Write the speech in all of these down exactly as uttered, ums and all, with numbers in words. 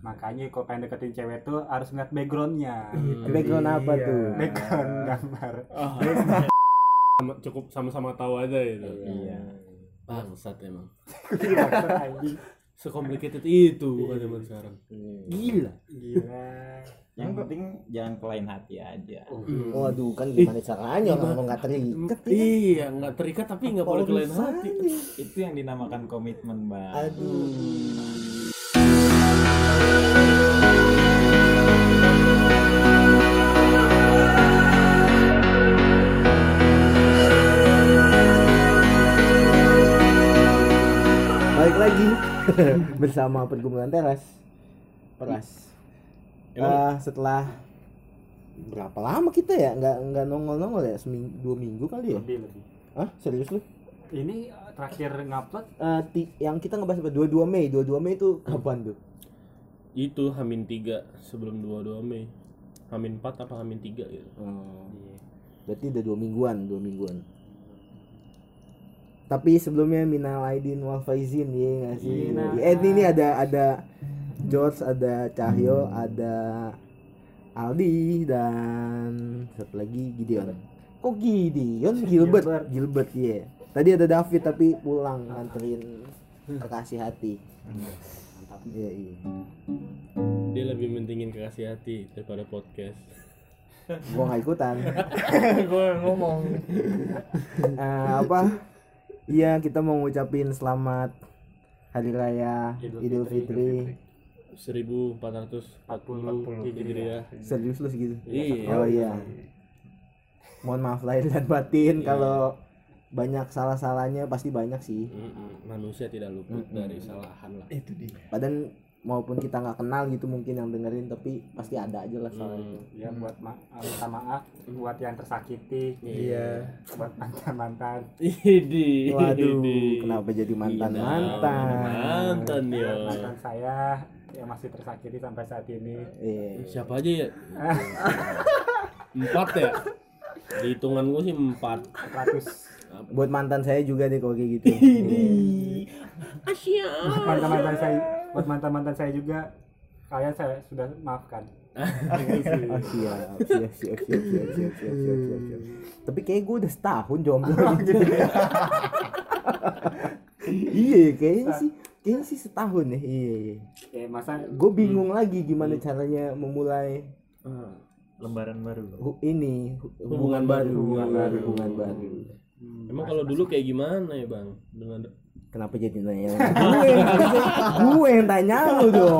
Makanya kalau pengen deketin cewek tuh harus ngeliat backgroundnya. Hmm. Background apa Iya. tuh? Background gambar. Oh. Sama- cukup sama-sama tahu aja itu. Iya. Bangsat emang. Anjing. Secomplicated itu bukan zaman sekarang. Gila. Gila. Yang penting jangan ke lain hati aja. Waduh, kan gimana caranya orang lo nggak terikat ya? Iya, nggak terikat tapi nggak boleh ke lain hati. Itu yang dinamakan komitmen, Bang. Aduh. Balik lagi bersama pergumulan teras. Peras. Uh, setelah berapa lama kita ya nggak nggak nongol-nongol ya, seminggu dua minggu kali ya? Lebih lebih. Hah, serius lu? Ini uh, terakhir ngupload Uh, ti- yang kita ngebahas apa? dua puluh dua Mei. dua puluh dua Mei itu kapan tuh? Itu Hamin tiga sebelum dua puluh dua Mei. Hamin empat apa Hamin tiga gitu. Oh. Berarti udah dua mingguan, dua mingguan. Tapi sebelumnya minal aidin wal faizin ya nggak sih? Minal Eh ini ada ada George, ada Cahyo, ada Aldi dan satu lagi Gideon. Kok Gideon? Gilbert, Gilbert. Gilbert ya. Tadi ada David tapi pulang nganterin kekasih hati. mantap. Iya iya. Dia lebih mentingin kekasih hati daripada podcast. Gua nggak ikutan. Gue ngomong. Eh, apa? Iya, kita mau ngucapin selamat Hari Raya Idul Idul Fitri. Fitri. seribu empat ratus empat puluh Hijriah. Serius lu segitu? Iya. Oh iya. Mohon maaf lahir dan batin Iya. kalau banyak salah-salahnya, pasti banyak sih. Mm-mm. Manusia tidak luput Mm-mm. dari kesalahan lah. Itu dia. Padahal maupun kita nggak kenal gitu mungkin yang dengerin, tapi pasti ada aja lah salah itu. Hmm. Ya buat ma- minta maaf buat yang tersakiti. Iya. Buat mantan-mantan. Idi. Waduh, Idi. kenapa jadi Iya, mantan-mantan? Mantan ya. Mantan saya yang masih tersakiti sampai saat ini. Iya. Siapa aja ya? Empat ya? Di hitungan gue sih empat. empat ratus. Buat mantan saya juga deh kalau kayak gitu. Asia. Buat mantan-mantan saya, buat mantan-mantan saya juga kalian saya sudah maafkan. Oh, siap, siap, siap, siap, siap, siap, siap, siap, siap, siap. Tapi kayak gue udah setahun jomblo gitu. Iya, kayaknya sih, kayaknya sih setahun ya. Iya, iya. Ya masa Gue bingung lagi gimana caranya memulai Lembaran baru. hu- ini hu- Hubungan hubungan baru, baru. hubungan baru, hubungan baru. hmm, Emang mas- kalau dulu kayak gimana ya bang? Dengan Kenapa jadi nanya? Gue yang gue yang tanya lu dong.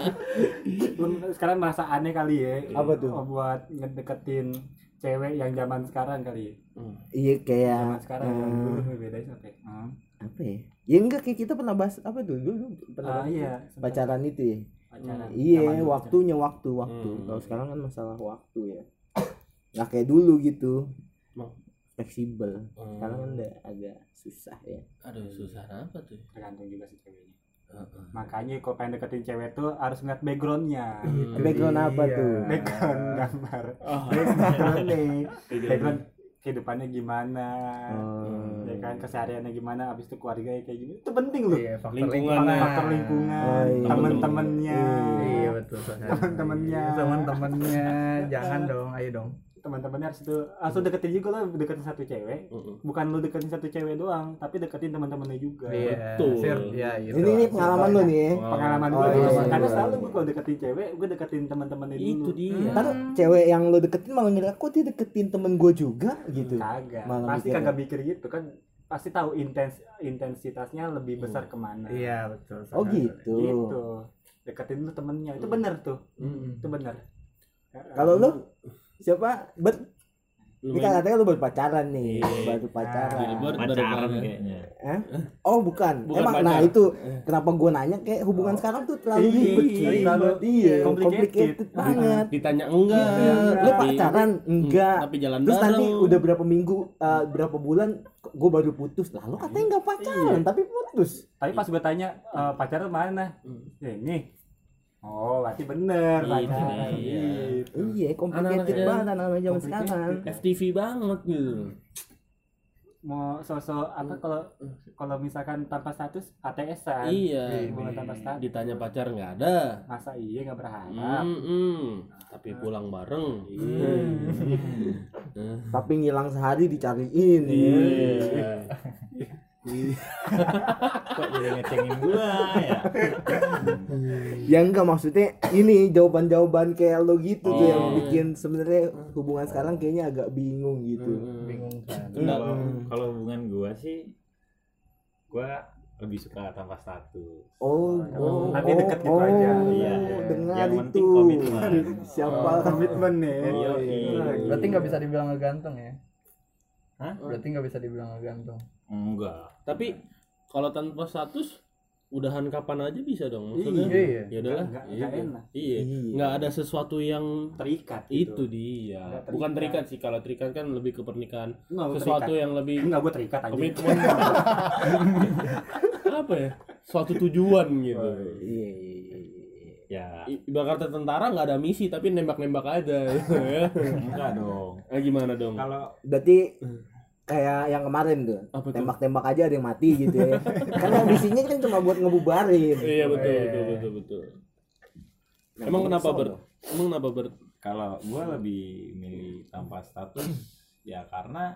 Belum- sekarang merasa aneh kali ya. Apa tuh? Oh, buat ngedeketin cewek yang zaman sekarang kali. Iya kayak Zaman sekarang eh, yang dulu bedain sampai. Hmm. apa ya? Ya enggak, kayak kita pernah bahas apa tuh dulu pernah Ah, bahas iya, pacaran itu ya. pacaran. Iya, Zaman dulu waktunya waktu waktu. Hmm. Kalau sekarang kan masalah waktu ya. Nggak kayak dulu gitu. Emang? Fleksibel. Hmm. Sekarang kan udah agak susah ya. aduh susah apa tuh? pacaran. Tergantung juga sih ceweknya. Heeh. Makanya kalau pengen deketin cewek tuh harus ngeliat backgroundnya. Hmm. Background apa Iya. tuh? Background gambar. Oh. Background nih. Iya. Background kehidupannya gimana. Oh. Ya kan kesehariannya gimana, abis itu keluarganya kayak gini. Itu penting loh. Iya, faktor Lingkungan. lingkungan. Faktor lingkungan, Oh, iya. teman-temannya. Iya betul sekali. Teman-temannya. Teman-temannya jangan dong, ayo dong. Teman-temannya harus itu langsung deketin juga lo, deketin satu cewek. Mm-mm. Bukan lo deketin satu cewek doang, tapi deketin teman-temannya juga. Iya, Betul. sir, ya gitu. Ini ini pengalaman lu nih ya. Pengalaman Oh, gue iya, tuh, iya, karena iya. selalu gue kalau deketin cewek, gue deketin teman-temannya dulu. Itu dia. Ntar cewek yang lu deketin malah ngira kok dia deketin temen gue juga gitu. Kagak. Malah Pasti mikir kagak mikir gitu kan. Pasti tahu intens intensitasnya lebih besar kemana. Iya betul. Oh sekali. gitu. Gitu. Deketin lu temennya, itu benar tuh. Mm-mm. Itu benar. Kalau lu siapa? Ber Ini kan Lumayan. katanya lu baru pacaran nih, Iya. baru pacaran. Gilbert baru Pacaran banget. kayaknya. Hah? Oh bukan. Bukan Emang pacar. nah itu kenapa gua nanya kayak hubungan sekarang tuh terlalu Iya, ribet iya, cuy. terlalu Iya, complicated. complicated banget. Ditanya enggak. Iya, lu Tapi- pacaran enggak. Tapi jalan Terus bareng. nanti udah berapa minggu, uh, berapa bulan gue baru putus. Lah lu katanya enggak pacaran tapi putus. Tapi pas gue tanya e, pacaran mana? Hmm. Ya, ini. Oh, berarti bener Itu pacaran. dia. Gitu. Iya, complicated Anak-anak banget anak-anak zaman Complicated. sekarang. F T V banget gitu. mau sosok apa kalau kalau misalkan tanpa status H T S-an. Iya. Hubungan tanpa status. Ditanya pacar nggak ada. Masa iya nggak berharap. Mm-mm. Tapi pulang bareng. Tapi ngilang sehari dicariin. Iya. Kok jadi ngecengin gua ya? Ya enggak, maksudnya ini jawaban-jawaban kayak lo gitu tuh yang Oh. bikin sebenarnya hubungan sekarang kayaknya agak bingung gitu. Bingung kan. Kalau Hmm. kalau hubungan gua sih, gua lebih suka tanpa status. Oh, oh, Tapi oh, deket gitu oh, aja. Iya. Dengar Yang itu. penting komitmen. Siapa? Komitmen nih. Iya, iya. Berarti nggak bisa dibilang ngegantung ya? Hah? Berarti nggak bisa dibilang ngegantung. Enggak. Tapi kalau tanpa status udahan kapan aja bisa dong maksudnya. Iya. Ya udahlah. Nggak- Iya. nggak enak. Iya. Iya. Nggak ada sesuatu yang Terikat itu gitu. dia. Nggak terikat. Bukan terikat sih, kalau terikat kan lebih ke pernikahan. Nggak, gua Sesuatu terikat. yang lebih Enggak, gue terikat aja. komitmen. Apa ya? Suatu tujuan gitu. Iya, iya, iya. Ya, I- Ibarat kata tentara nggak ada misi tapi nembak-nembak aja. Gitu, ya. enggak dong. Ah, gimana dong? Kalau Berarti kayak yang kemarin tuh, Apa tuh? tembak-tembak aja ada yang mati gitu ya. Karena misinya kan cuma buat ngebubarin. Iya betul Iya. betul betul betul. Nah, Emang kenapa sono. ber? Emang kenapa ber? kalau gua lebih milih tanpa status ya karena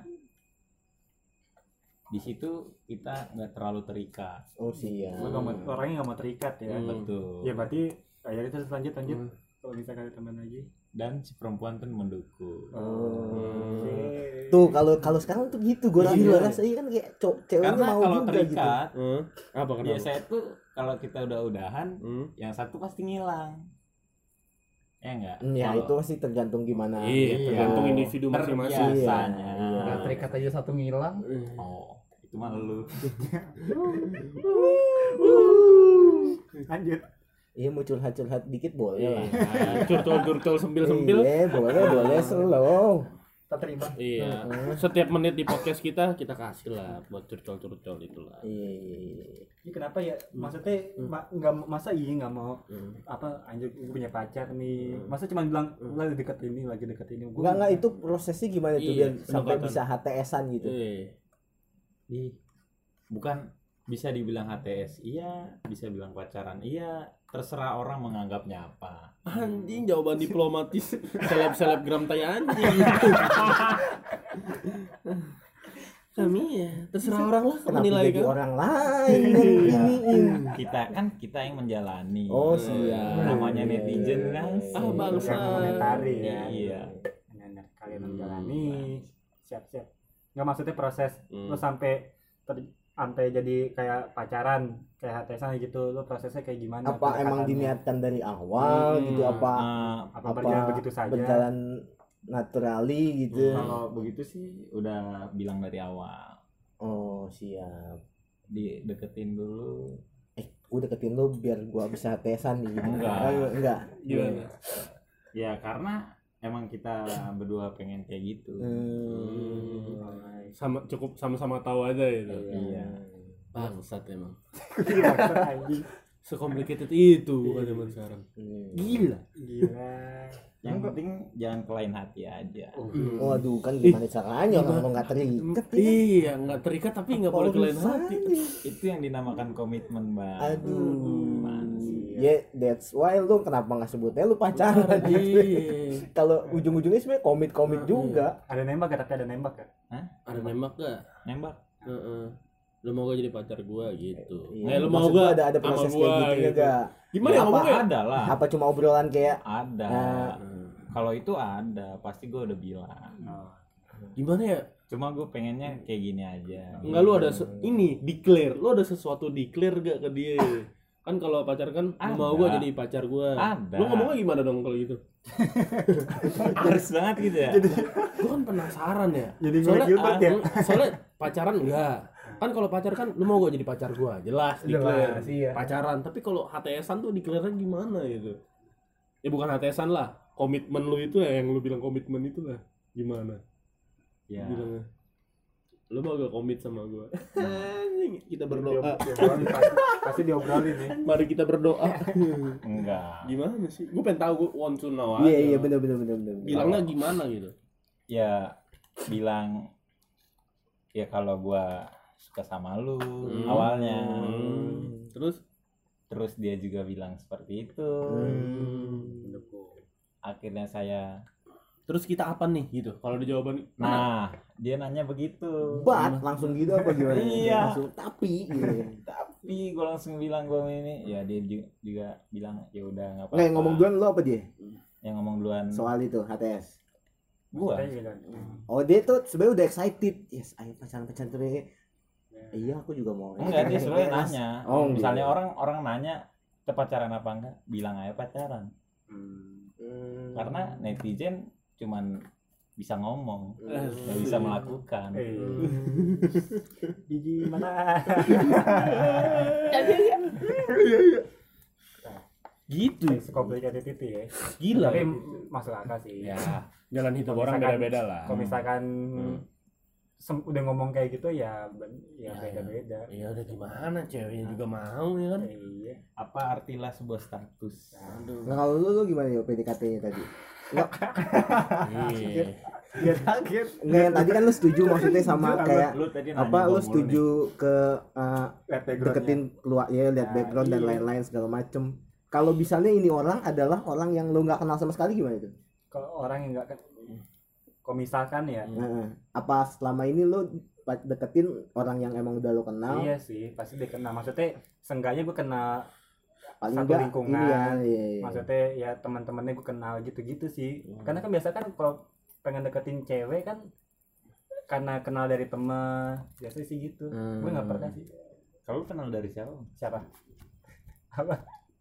di situ kita nggak terlalu terikat. Oh siap. Gue orangnya nggak mau terikat ya. Hmm. Betul. Ya berarti ayo terus lanjut lanjut. Hmm. Kalau misalkan ada teman lagi. Dan si perempuan pun mendukung. Oh. Oke. Tuh kalau kalau sekarang tuh gitu gue Iya. rasa iya kan kayak cowok ceweknya Karena mau kalau juga gitu. terikat, Hmm? Apa kenapa? biasanya tuh kalau kita udah udahan, Hmm? yang satu pasti ngilang. Ya enggak? Hmm, ya Kalau itu pasti tergantung gimana. Iya, gitu. tergantung individu masing-masing. Biasanya. Iya. Nggak terikat aja satu ngilang. Oh, itu mah lu. Lanjut. Iya mau curhat-curhat dikit boleh lah. Iya. Curcol-curcol sembil-sembil. Iya boleh boleh slow. Tak terima. Iya. Setiap menit di podcast kita kita kasih lah buat curcol-curcol itulah. Iya iya iya. Ini kenapa ya? Maksudnya ma- nggak masa iya nggak mau Hmm. apa anjir gue punya pacar nih. Masa cuma bilang lagi deket ini lagi deket ini. Gua Enggak enggak itu prosesnya gimana tuh Iya, biar sampai pendekatan. bisa H T S-an gitu. Eh. Ih, bukan bisa dibilang H T S iya, bisa bilang pacaran iya, terserah orang menganggapnya apa. Anjing jawaban diplomatis seleb-selebgram tai anjing. Kami ya terserah orang lah Kenapa menilai jadi kan. orang lain yang iniin? Kita kan kita yang menjalani. Oh siap. Namanya netizen kan. Ah, bangsa. Yang komentari ya. Iya. Nenek kalian menjalani siap-siap. Nggak maksudnya proses Hmm. lo sampai ter- sampai jadi kayak pacaran kayak H T S-an gitu lo prosesnya kayak gimana? Apa emang pendekatannya? diniatkan dari awal Hmm, gitu apa Eh, apa berjalan begitu saja? berjalan naturally gitu. kalau begitu sih udah bilang dari awal. Oh siap. Dideketin dulu. Eh gue deketin lo biar gua bisa H T S-an gitu. Enggak. Oh, enggak. Gimana? Ya karena emang kita berdua pengen kayak gitu. Hmm. Sama cukup sama-sama tahu aja gitu. Iya. Bangsat emang. Bangsat, anjing. Secomplicated itu kan zaman sekarang. Hmm. Gila. Gila. Yang penting jangan kelain hati aja. Waduh kan gimana caranya orang lo nggak terikat ya? Iya, nggak terikat tapi nggak boleh kelain hati. Itu yang dinamakan komitmen, Bang. Aduh. Gimana sih? Ya that's why lu kenapa nggak sebutnya lu pacaran gitu. Iya. Kalau ujung-ujungnya sebenarnya komit-komit juga. Ada nembak gak? Tapi ada nembak gak? Ada nembak gak? Nembak. Heeh. Lu mau gak jadi pacar gua gitu. Iya, Eh, lu mau maksud gua gak ada ada sama proses gua, kayak gitu gitu. juga. Gimana Ya, ya apa ngomongnya? Ada lah. Apa cuma obrolan kayak Ada. Nah. Kalau itu ada, pasti gue udah bilang. Gimana ya? Cuma gue pengennya kayak gini aja. Enggak, lu ada se- ini declare. Lu ada sesuatu declare gak ke dia? Kan kalau pacar kan lu Ada. mau gua jadi pacar gua. Ada. Lu ngomongnya gimana dong kalau gitu? Harus banget gitu ya. Gua kan penasaran ya. Jadi soalnya, nge-like Gilbert ya? ah, soalnya pacaran enggak. Kan kalau pacar kan lu mau gua jadi pacar gua, jelas declare. Jelas, iya. Pacaran, tapi kalau H T S-an tuh declare gimana gitu? Ya bukan H T S-an lah, komitmen lu itu ya yang lu bilang komitmen itu lah. Gimana? Ya. Bilangnya. Lu mau gak komit sama gua? Anjing, kita berdoa. Diobrolin, pasti, pasti diobrolin nih. Mari kita berdoa. Enggak. Gimana sih? Gue pengen tahu, gue want to know iya aja. iya benar benar benar benar. Bilangnya gimana gitu? Ya bilang ya kalau gua suka sama lu Hmm. awalnya. Hmm. Terus Terus dia juga bilang seperti itu. hmm. Akhirnya saya Terus kita apa nih gitu? Kalau ada jawaban nah, dia nanya begitu. Bat langsung gitu apa gimana? Iya. Langsung tapi gitu. Tapi gue langsung bilang gue ini, ya dia juga, juga bilang ya udah nggak apa-apa. Nggak, yang ngomong duluan lo apa dia? Yang ngomong duluan Soal itu H T S. gua. Kayak gitu. Oh dia tuh sebenarnya udah excited. Yes, ayo pacaran-pacaran terus. Iya, aku juga mau. Enggak, dia sebenarnya nanya. Oh, Misalnya gitu. orang orang nanya kita pacaran apa enggak, bilang aja pacaran. Hmm. Hmm. Karena netizen cuman bisa ngomong, Hmm. nggak bisa melakukan. Eh. Biji mana? gitu. Complicated itu ya. Gila. Tapi masuk akal sih. Ya, Jalan hidup Kalau orang misalkan- beda-beda lah. Kalau misalkan Hmm. sem- udah ngomong kayak gitu ya ben- ya Ya, beda-beda. Iya udah gimana, ceweknya juga mau ya kan? Iya. apa artilah sebuah status? Aduh. Nah, kalau lu, lu gimana ya P D K T-nya tadi? Nggak, Iya. Dia kaget. nggak yang tadi kan lu setuju maksudnya sama kayak Lu tadi nanya apa gua lu mulu setuju ke uh, Lihat background-nya. deketin keluar ya lihat Nah, background dan iya. lain-lain segala macem. Kalau misalnya ini orang adalah orang yang lu nggak kenal sama sekali gimana itu? Kalau orang yang enggak kalau misalkan ya Nah, apa selama ini lu pa- deketin orang yang emang udah lu kenal? iya sih pasti dia kenal, maksudnya seenggaknya gue kenal Paling satu enggak lingkungan. ini ya, iya, iya. maksudnya ya teman-temannya gue kenal gitu-gitu sih. Hmm. Karena kan biasa kan kalau pengen deketin cewek kan karena kenal dari teman biasanya sih gitu. Hmm. Gue nggak pernah sih. Kalau lu kenal dari siapa? Siapa? Apa?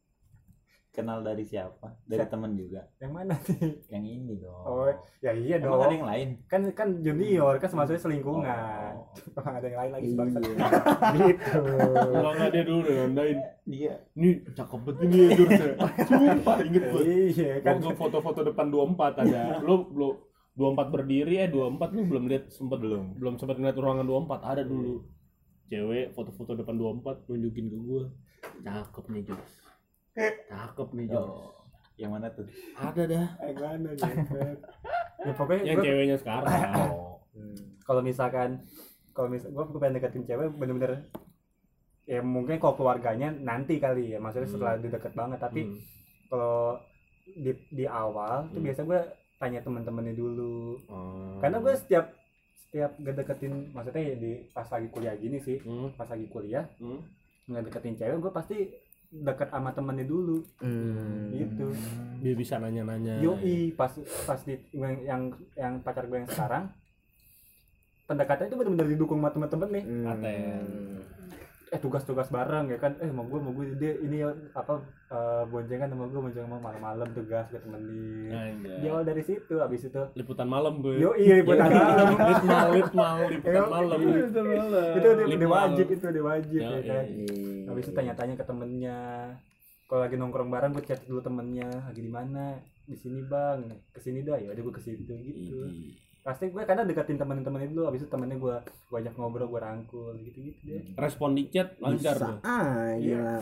Kenal dari siapa? Dari Siapa? teman juga. Yang mana sih? Yang ini dong. Oh ya iya Emang ada dong. yang lain? Kan kan junior kan maksudnya selingkungan. Oh. Ada yang lain lagi Iya. sebangsa. Gitu. Kalau nggak dia dulu nandain. Dia Nih cakep banget ini ya Dursa. Sumpah inget gue. Iya kan. Waktu foto-foto depan dua puluh empat ada. Lu lu dua puluh empat berdiri eh dua puluh empat lu belum lihat sempet Belum. belum sempat ngeliat ruangan dua puluh empat ada dulu. Cewek foto-foto depan dua puluh empat nunjukin ke gua. Cakep nih, Jos. Cakep nih, Jos. Oh, yang mana tuh? Ada dah. Eh, mana gitu. Ya pokoknya Yang gua- ceweknya sekarang. Hmm. Kalau misalkan kalau misal gue pengen deketin cewek bener-bener ya mungkin kalau keluarganya nanti kali ya maksudnya Hmm. setelah deket banget tapi Hmm. kalau di di awal tuh Hmm. biasa gue tanya teman-temannya dulu Oh. karena gue setiap setiap ngedeketin maksudnya ya di pas lagi kuliah gini sih Hmm. pas lagi kuliah Hmm. ngedeketin cewek gue pasti deket sama temennya dulu Hmm. gitu. Dia bisa nanya-nanya. Yoi pas pas di yang yang, yang pacar gue yang sekarang pendekatannya itu benar-benar didukung sama temen-temen nih. Hmm. Aten. Eh tugas-tugas bareng ya kan, eh mau gue mau gue dia ini ya apa eh, boncengan sama gue boncengan sama malam-malam tugas ke temenin. Anjay. Di awal dari situ, abis itu Liputan malam gue. yo iya liputan malam. Litmal, litmal, liputan Yo, malam. iya, Liputan malam. itu udah, udah Litmal. wajib itu udah wajib Yo, ya kan. Iya. Habis itu tanya-tanya ke temennya. Kalau lagi nongkrong bareng gue chat dulu temennya, lagi di mana? Di sini bang, kesini dah ya. Udah gue ke situ gitu. Idi. Pasti gue karena deketin temen-temen itu, habis itu temennya gue gue ajak ngobrol, gue rangkul gitu-gitu deh. Respon di chat lancar Bisa tuh. aja Iya. lah.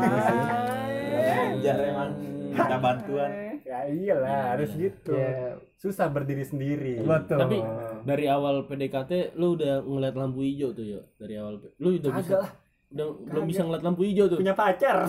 Lancar emang minta bantuan. Ya iyalah harus gitu. Ya, Susah berdiri sendiri. betul. Tapi dari awal P D K T lu udah ngeliat lampu hijau tuh ya. Dari awal lu udah bisa Kagak lah, udah belum Kagak. bisa ngeliat lampu hijau tuh. punya pacar.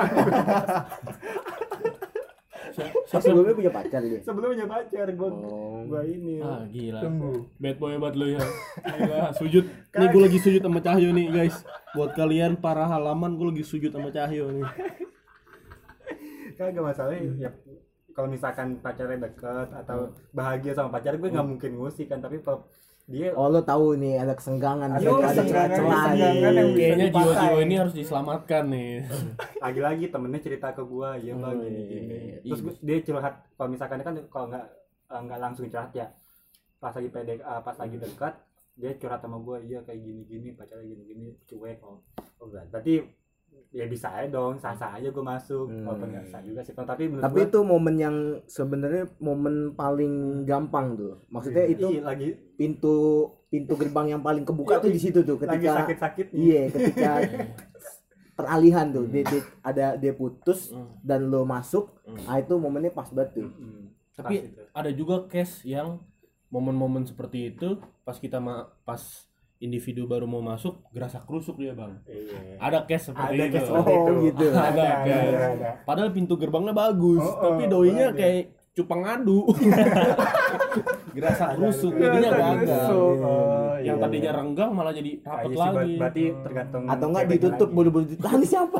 Oh, sebelumnya punya pacar dia. Sebelum punya pacar gue Oh. gue ini. Ah gila. tunggu. Bad boy banget lu ya. Gila, sujud. Nih gue lagi sujud sama Cahyo nih, guys. Buat kalian para halaman gue lagi sujud sama Cahyo nih. Kagak masalahnya ya kalau misalkan pacarnya deket atau bahagia sama pacar gue nggak mungkin ngusik kan, tapi kalau dia Oh lo tahu nih ada kesenggangan, ada Yo, ada kesenggangan, celah-celah kesenggangan nih. yang bisa Kayaknya dipakai. jiwa-jiwa ini harus diselamatkan nih. lagi-lagi temennya cerita ke gua ya bang Oh, gini iya, gini iya. terus gua- dia curhat kalau misalkan kan kalau nggak eh, nggak langsung curhat ya pas lagi pede eh, pas lagi dekat dia curhat sama gua iya kayak gini gini pacarnya gini gini cuek oh, oh berarti ya bisa aja dong sah sah aja gua masuk Hmm. walaupun nggak sah juga sih tapi menurut Tapi gua, itu momen yang sebenarnya momen paling gampang tuh. Maksudnya itu iya, lagi pintu pintu gerbang yang paling kebuka tuh di situ tuh lagi ketika sakit sakit iya ketika peralihan tuh dia, dia- ada dia putus Hmm. dan lo masuk, Hmm. ah itu momennya pas banget tuh. Tapi ada juga case yang momen-momen seperti itu pas kita ma- pas individu baru mau masuk gerasak kerusuk dia bang. Iya. Ada case seperti Ada itu. case seperti Oh, itu. gitu. Ada, Ada, case. ada, ada. Padahal pintu gerbangnya bagus, Oh, oh, tapi doinya ada. kayak cupang adu. Gerasak kerusuk jadinya Gerasak gagal. kerusuk. Oh, Yang iya, tadinya iya. renggang malah jadi Ah, rapet iya sih, lagi. berarti tergantung Atau enggak ceweknya ditutup lagi. buru-buru ditahan siapa?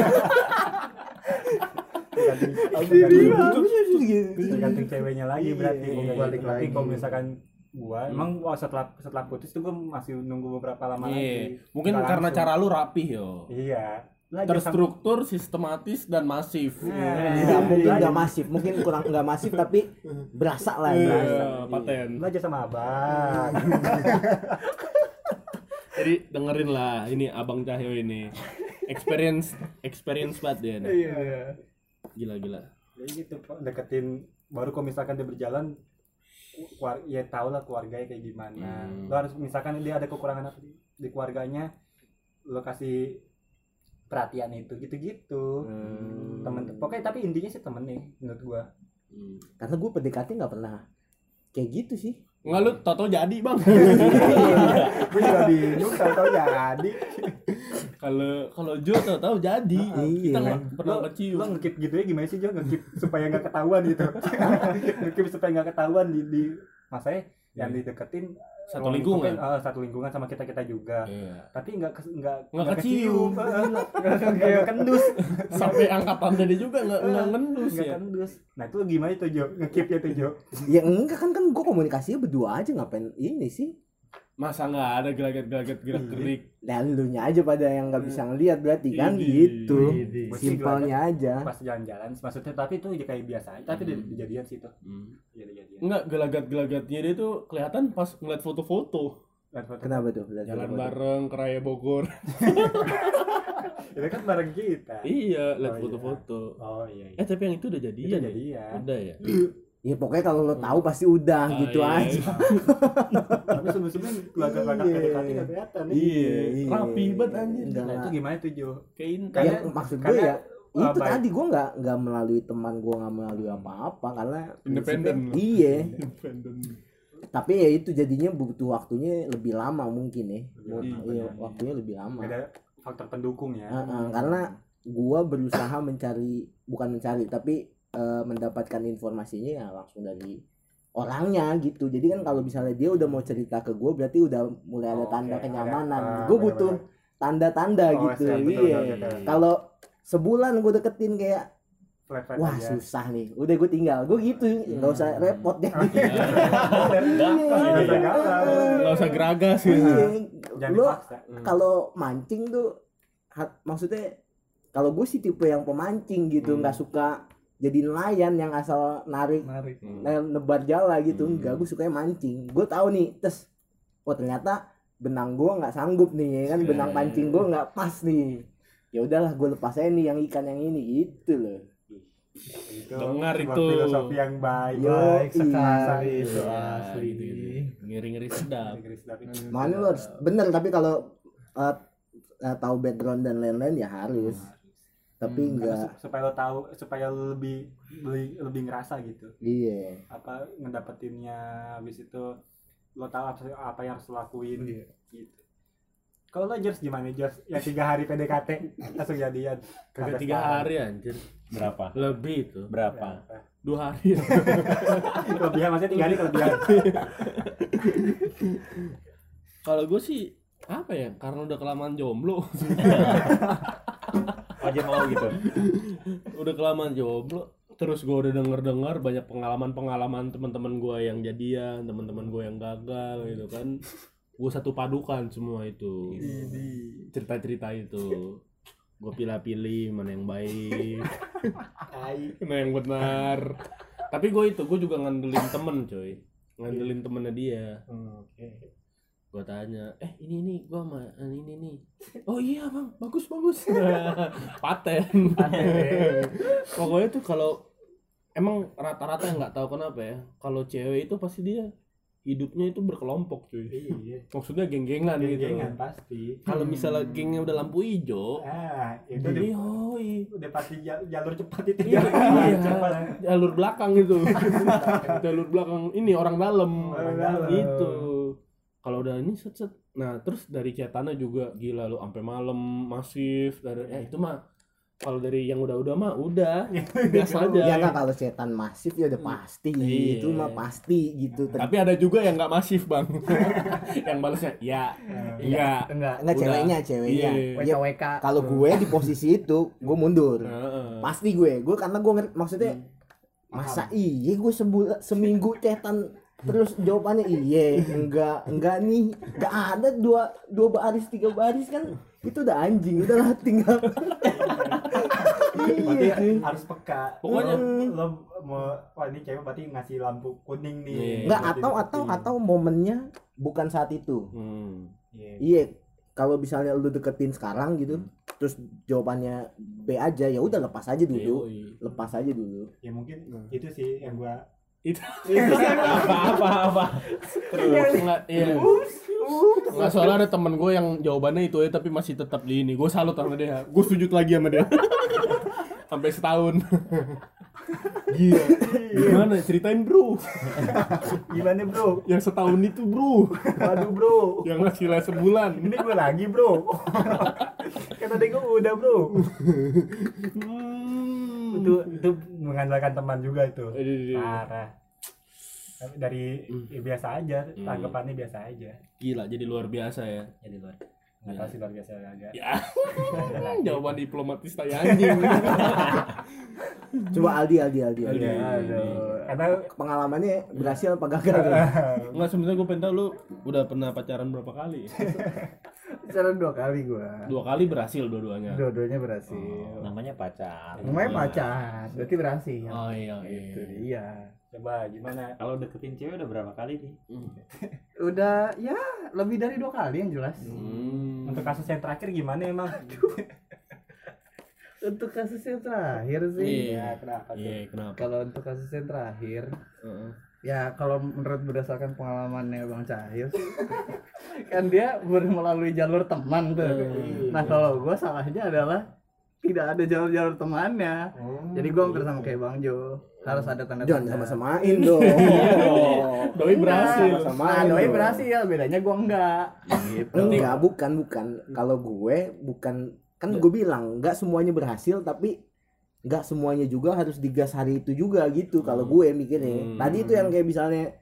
Tergantung- tergantung ceweknya lagi berarti. Iya, Iya, balik berarti lagi. kalau misalkan gua emang wah, setelah setelah putus tuh gua masih nunggu beberapa lama Iya, lagi. mungkin Nggak karena langsung. cara lu rapih yo. Iya. Lagi Terstruktur, sistematis dan masif. Nah, Enggak, mungkin Lagi. enggak masif, mungkin kurang enggak masif tapi berasa lah Iya, berasa. paten. Lu aja sama abang. Jadi dengerin lah ini Abang Cahyo ini. Experience experience banget dia nih. Iya. Gila gila. Ya gitu Pak, deketin baru kalau misalkan dia berjalan keluar- ya tau lah keluarganya kayak gimana. Hmm. Lo harus misalkan dia ada kekurangan apa di, di keluarganya, lo kasih perhatian itu gitu-gitu. Hmm. Temen pokoknya tapi intinya sih temen nih menurut gua. Hmm. Karena gue P D K T nggak pernah kayak gitu sih. Enggak lu toto jadi, Bang. Gue juga bingung tahu-tahu jadi. Kalau kalau Jo tahu-tahu jadi. Iya. Kita nggak pernah Lo, kecium. lo ngekip gitu ya gimana sih Jo ngekip supaya nggak ketahuan gitu. Ngekip supaya nggak ketahuan di, di masanya yang dideketin Satu ruang lingkungan. lingkungan, eh, satu lingkungan sama kita kita juga. Iya. Tapi nggak kes- nggak Nggak kecium. eh, nggak kendus Sampai angkatan dia juga nggak nggak ngendus nggak ya. kendus. Nah itu gimana itu Jo ngekipnya tuh Jo? Ya enggak kan kan gue komunikasinya berdua aja ngapain ini sih. Masa nggak ada gelagat-gelagat gerak-gerik. Dan lu nya aja pada yang nggak bisa ngelihat berarti kan Idih. gitu. Gua sih Simpelnya aja. pas jalan-jalan maksudnya tapi itu ya kayak biasa aja tapi Hmm. di kejadian sih itu Hmm. kejadian Enggak, gelagat-gelagatnya dia tuh kelihatan pas ngeliat foto-foto. Kenapa tuh? Lihat Jalan foto. bareng ke Raya Bogor. itu kan bareng kita. Iya, lihat Oh, iya. foto-foto. Oh iya iya. Eh tapi yang itu udah Itu jadian. ya? jadian. Udah ya. Ya pokoknya kalau lo tahu pasti udah Ah, gitu iya. aja. Tapi sebelum-sebelumnya keluarga-keluarga Iya. P D K T nggak kelihatan nih. Iya, Iya. rapi banget anjir. Enggak. Nah itu gimana tuh Jo? Kayak intan. Karena- Ya, maksud gue karena, ya uh, itu baik. tadi gue nggak nggak melalui teman gue nggak melalui apa-apa karena Independen prinsipnya- lu. iya Independen. tapi ya itu jadinya butuh waktunya lebih lama mungkin ya Mau- lama, iya, benar. waktunya lebih lama Ada faktor pendukung ya. Heeh, karena gue berusaha mencari bukan mencari tapi eh, mendapatkan informasinya ya langsung dari orangnya gitu jadi kan kalau misalnya dia udah mau cerita ke gue berarti udah mulai ada Oh, tanda oke, kenyamanan ada. Ah, gue butuh tanda-tanda Oh, gitu siap, betul, iya betul, betul. kalau sebulan gue deketin kayak Flat-flat wah aja. susah nih udah gue tinggal gue gitu nggak usah repot deh Nggak usah galau. Nggak usah geragas ya. Iya. Jangan Lo dipaksa. kalau mancing tuh hat- maksudnya kalau gue sih tipe yang pemancing gitu Hmm. nggak suka jadi nelayan yang asal narik Menarik. Hmm. eh, nebar jala gitu Hmm. enggak gue sukanya mancing gue tahu nih tes oh ternyata benang gue nggak sanggup nih ya kan benang Eh. pancing gue nggak pas nih ya udahlah gue lepas aja nih yang ikan yang ini gitu loh Itu Dengar sebuah itu. filosofi yang baik. Yo, Baik iya. sekali itu Iya, asli. gitu, gitu. Ngiri-ngiri sedap. Inggris tapi makanya lo harus bener tapi kalau eh, eh, tahu background dan lain-lain ya harus tapi Hmm, enggak Karena su- supaya lo tahu supaya lo lebih lebih, lebih ngerasa gitu iya apa ngedapetinnya habis itu lo tahu apa, apa yang harus lo lakuin Iya. gitu. Kalau lo Jers gimana Jers ya tiga hari P D K T langsung jadian Kagak Sampai tiga sekarang. hari anjir. Berapa? Lebih itu. Berapa? Dua hari. Kelebihan maksudnya tiga hari kelebihan. Kalau gue sih apa ya? Karena udah kelamaan jomblo. Aja mau gitu. Udah kelamaan jomblo. Terus gue udah denger-dengar banyak pengalaman-pengalaman teman-teman gue yang jadian, teman-teman gue yang gagal gitu kan. Gue satu padukan semua itu. Cerita-cerita itu. Gue pilih-pilih mana yang baik, mana yang benar. Tapi gue itu, gue juga ngandelin temen coy. Ngandelin temennya dia. Oke. Gue tanya, eh ini nih gue sama ini nih. Oh iya bang, bagus bagus. Paten. Pokoknya tuh kalau emang rata-rata yang nggak tahu kenapa ya, kalau cewek itu pasti dia hidupnya itu berkelompok cuy. Iya. Maksudnya geng-gengan gitu. Geng-gengan pasti. Kalau misalnya gengnya udah lampu hijau, Ah, itu jadi udah, hoi. udah pasti jal- jalur cepat itu. Iya, Jalur iya. cepat. Jalur belakang itu. Jalur belakang ini orang dalam. Orang dalam. Itu. kalau udah ini set set nah terus dari chatannya juga gila lu sampai malam masif dari eh itu mah kalau dari yang udah-udah mah udah biasa aja. Ya nggak, kalau setan masif ya udah pasti. Iya. Itu mah pasti gitu. Tapi ada juga yang nggak masif bang, yang balasnya ya enggak Enggak. Enggak, Udah. ceweknya, ceweknya. Iya. W K Ya, W K. kalau gue di posisi itu, gue mundur. Heeh. Pasti gue, gue karena gue ngerti maksudnya masa iya gue sebulan seminggu cetan terus jawabannya iya enggak enggak nih enggak ada dua dua baris tiga baris kan itu udah anjing udah lah tinggal. Berarti Iya sih. harus peka. Pokoknya- lo, lo mau wah ini cewek berarti ngasih lampu kuning nih. Iya. Enggak, Buat atau atau dideketin. atau momennya bukan saat itu. Hmm. Iya. Iya, kalau misalnya lu deketin sekarang gitu, terus jawabannya B aja, ya udah lepas aja dulu. Yoi. Lepas aja dulu. Ya mungkin itu sih yang gua Itu apa apa apa terus nggak iya nggak soalnya ada temen gue yang jawabannya itu ya tapi masih tetap di ini gue salut sama dia gue sujud lagi sama dia sampai setahun. Gila gimana ceritain bro gimana bro? yang setahun itu bro Waduh bro. yang hasilnya sebulan. Ini gua lagi bro. Kan tadi gua udah bro. Hmm. Itu itu mengandalkan teman juga itu. Aduh. Parah. Tapi dari ya biasa aja, tanggapannya biasa aja. Gila jadi luar biasa ya. Jadi luar. Nggak tahu sih luar biasa agak. Ya jawaban diplomatis tai anjing. Coba Aldi Aldi Aldi. Aldi. Aduh. Aduh. Karena Pengalamannya berhasil apa gagal tuh? Enggak sebenarnya gue pengen tahu lu udah pernah pacaran berapa kali? Pacaran dua kali gua. Dua kali berhasil dua-duanya. Dua-duanya berhasil. namanya pacar. Namanya pacar, berarti berhasil. Oh iya Itu iya. dia. coba gimana? Kalau deketin cewek udah berapa kali nih? Udah ya lebih dari dua kali yang jelas. Hmm. Untuk kasus yang terakhir gimana emang? Untuk kasus yang terakhir sih. Iya. Ya, kenapa tuh? Iya, kenapa? Kalau untuk kasus yang terakhir, Heeh. ya kalau menurut berdasarkan pengalamannya Bang Cahyo sih, kan dia ber- melalui jalur teman tuh. Nah kalau gue salahnya adalah tidak ada jalur-jalur temannya. Oh, Jadi gue hampir sama kayak Bang Jo, harus ada Jangan tanda-tanda. sama-samain dong. Doi berhasil. Sama-samain. Nah, doi dong. berhasil, bedanya gue enggak. Gitu. Enggak, bukan, bukan. Kalau gue bukan, kan gue bilang enggak semuanya berhasil, tapi enggak semuanya juga harus digas hari itu juga gitu. Kalau gue mikirnya. Hmm. Tadi itu yang kayak misalnya,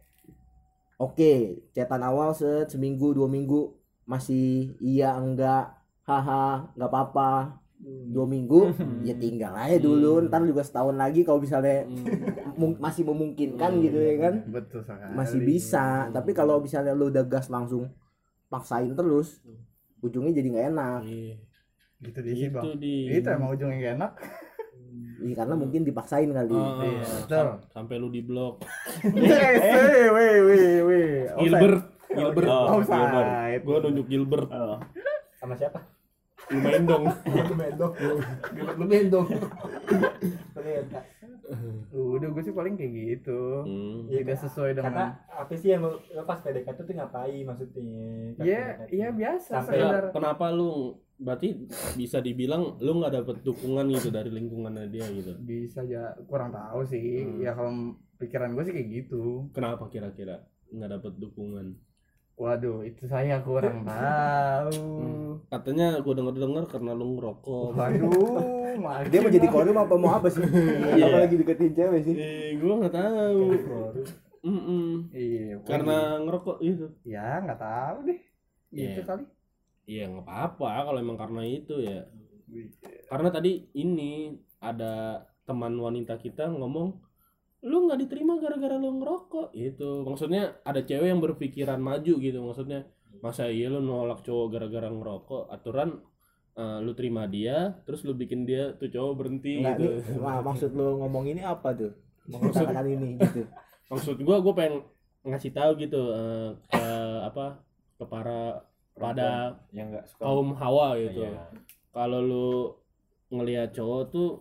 oke, chatan awal set seminggu dua minggu masih iya enggak, haha, enggak apa-apa. Dua minggu ya tinggal aja dulu. Ntar juga setahun lagi kalau misalnya mung- masih memungkinkan gitu ya kan. Betul sekali. Masih bisa. Tapi kalau misalnya lu udah gas langsung paksain terus, ujungnya jadi nggak enak. Iya. Gitu dia sih Bang. Itu di Itu emang ujungnya gak enak. Iya, karena mungkin dipaksain kali. Ah, Iya, sam- betul. sampai lu di blok. Yes, weh, weh, weh, weh. Gilbert, Gilbert. Oh, Offside. Gua nunjuk Gilbert. sama siapa? Lu main dong. Lu mendok. Lu bendong. Ternyata. Udah gue sih paling kayak gitu. Hmm. Tidak sesuai Karena dengan. apa sih yang lo lo pas P D K T tuh ngapain maksudnya? Pas Iya, P D K T? iya biasa Sampai sekedar. Kenapa lu berarti bisa dibilang lu nggak dapet dukungan gitu dari lingkungannya dia gitu? Bisa aja kurang tahu sih. Hmm. Ya kalau pikiran gue sih kayak gitu. Kenapa kira-kira nggak dapet dukungan? Waduh, itu saya kurang tahu. Katanya gua denger-denger karena lu ngerokok. Waduh, makin Dia mau jadi Bang. korum apa mau apa sih? Iya. Apalagi deketin cewek sih. Eh, gua nggak tahu. Mm-mm. Iya, Karena ngerokok itu. ya nggak tahu deh. Gitu Iya. kali. Iya nggak apa-apa kalau emang karena itu ya. Karena tadi ini ada teman wanita kita ngomong, lu nggak diterima gara-gara lu ngerokok. Itu maksudnya ada cewek yang berpikiran maju gitu. Maksudnya masa iya lu nolak cowok gara-gara ngerokok? Aturan eh, lu terima dia, terus lu bikin dia tuh cowok berhenti Enggak gitu. nih. Wah, maksud lu ngomong ini apa tuh? Mengutarakan ini gitu. Maksud gua gua pengen ngasih tahu gitu eh, ke apa ke para pada yang enggak suka kaum hawa gitu. Iya. Kalau lu ngelihat cowok tuh